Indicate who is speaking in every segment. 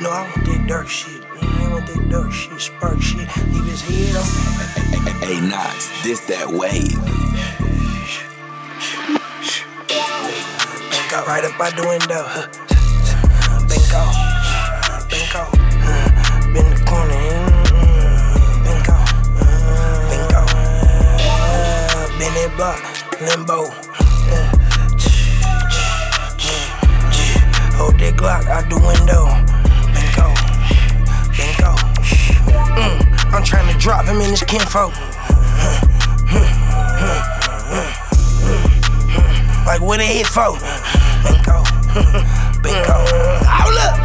Speaker 1: know I want that dark shit, man. I want that dark shit, spark shit. Leave his head on.
Speaker 2: Hey, Knox, this that wave.
Speaker 1: Bank out right up out the window. Bank out. Bank out. Bend the corner. Bank out. Bank out. Bend that block. Limbo. Hold that Glock out the window. Bank out. Bank out. I'm trying to drop him in his kinfolk. Like what it hit for? Bingo, bingo. Hold up.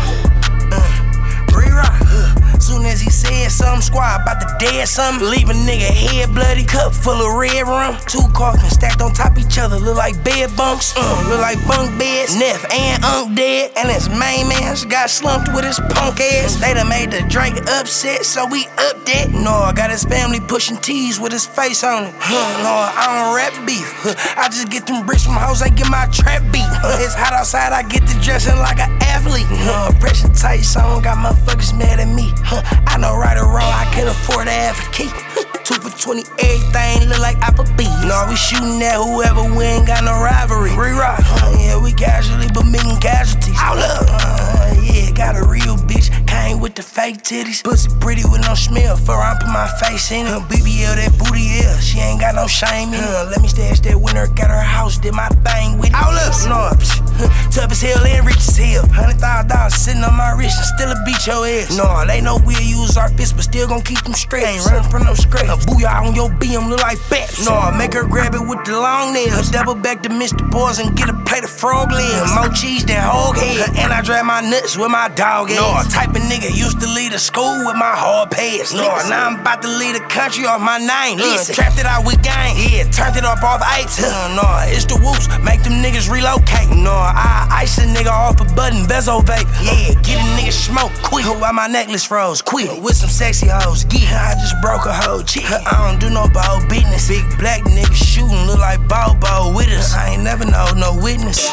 Speaker 1: Re-rock. Soon as he said something, squad about to dead something. Leave a nigga head bloody, cup full of red rum. 2 coffins stacked on top each other, look like bed bunks. Look like bunk beds. Neff and Unc dead, and his main man got slumped with his punk ass. They done made the Drake upset, so we up that. No, I got his family pushing T's with his face on it. No, I don't rap beef. I just get them bricks from hoes, I get my trap beat. It's hot outside, I get to dressing like an athlete. Pressure tight, song got motherfuckers mad at me. I know right or wrong, I can't afford to have a key. 2 for 20, everything look like Applebee's. No, we shooting at whoever, we ain't got no rivalry. Re-rock, yeah, we casually but making casualties. Hold up, yeah, got a real bitch, came with the fake titties. Pussy pretty with no smell, fur I put my face in it. BBL, that booty, yeah, she ain't got no shame in it. Let me stash that winner, got her house, did my thing with it. Hold up, no, tough as hell and rich as hell. $100,000 sitting on my wrist, and still a beat your ass. No, they know we'll use our fists, but still gon' keep them straight. Ain't running from no scrape. A booyah on your BM look like bats. No, make her grab it with the long nails. Double back to Mr. Boys and get a plate of frog legs. More cheese than hog head. And I drag my nuts with my dog ass. No, type of nigga used to lead a school with my hard pass. No, now I'm about to lead a country off my name. Listen, trapped it out with gang. Yeah, turned it up off 8. No, it's the whoops. Make them niggas relocate. No, I ice a nigga off a button, bezel vape. Yeah, get a nigga smoke quick. While my necklace froze, quick. With some sexy hoes, get. I just broke a whole chick. I don't do no bold business. Big black nigga shooting, look like Bobo with us. I ain't never know no witness.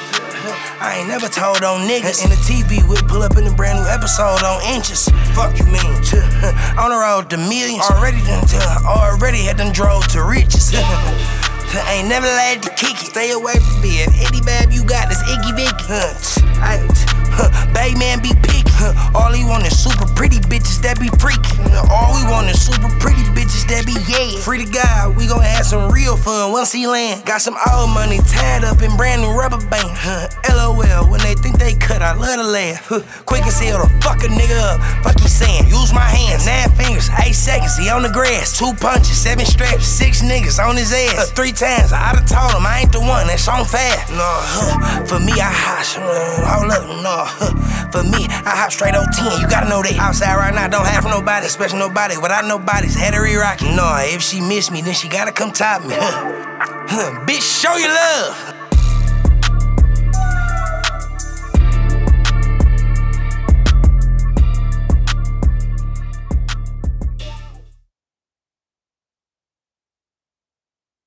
Speaker 1: I ain't never told on niggas. In the TV, we'll pull up in a brand new episode on inches. Fuck you mean? On the road to millions. Already had done drove to riches. Ain't never let to kick it. Stay away from me. If any bab you got is Iggy Vicky. Bay man be picky. All he want is super pretty bitches that be freaky. All we want is super pretty bitches that be yeah. Free to God, we gon' have some real fun once he land. Got some old money tied up in brand new rubber band. LOL, when they think they cut, I love to laugh. Quick as hell to fuck a nigga up. Fuck you saying, use my hands. 9 fingers, 8 seconds, he on the grass. 2 punches, 7 straps, 6 niggas on his ass. 3 times, I done told him I ain't the one, that's on fast. No, for me, I hop. Hold up, no. For me, I hop straight on 10, you gotta know that. Outside right now, don't have nobody, especially nobody without nobody's had to re-rock. No, if she miss me, then she gotta come top me. Bitch, show your love.